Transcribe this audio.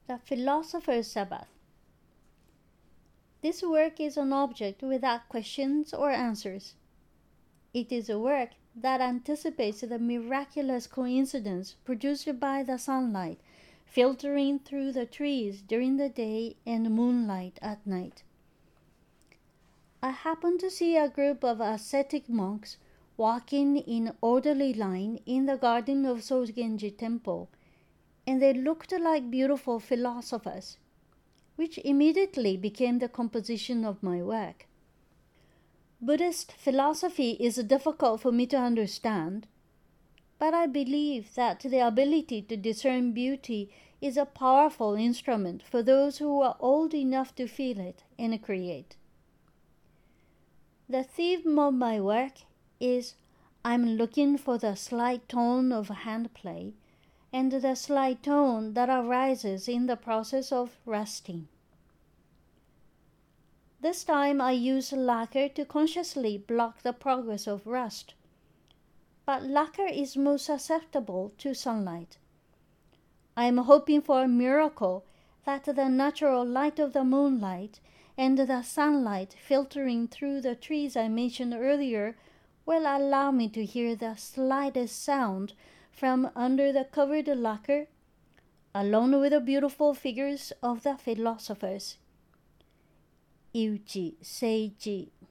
The Philosopher's Sabbath. This work is an object without questions or answers. It is a work that anticipates the miraculous coincidence produced by the sunlight filtering through the trees during the day and moonlight at night. I happened to see a group of ascetic monks walking in orderly line in the garden of Sogenji Temple, and they looked like beautiful philosophers, which immediately became the composition of my work. Buddhist philosophy is difficult for me to understand, but I believe that the ability to discern beauty is a powerful instrument for those who are old enough to feel it and create. The theme of my work is I'm looking for the slight tone of hand play and the slight tone that arises in the process of resting. This time I use lacquer to consciously block the progress of rust, but lacquer is most susceptible to sunlight. I am hoping for a miracle that the natural light of the moonlight and the sunlight filtering through the trees I mentioned earlier will allow me to hear the slightest sound from under the covered lacquer, along with the beautiful figures of the philosophers. Iuchi Seiji.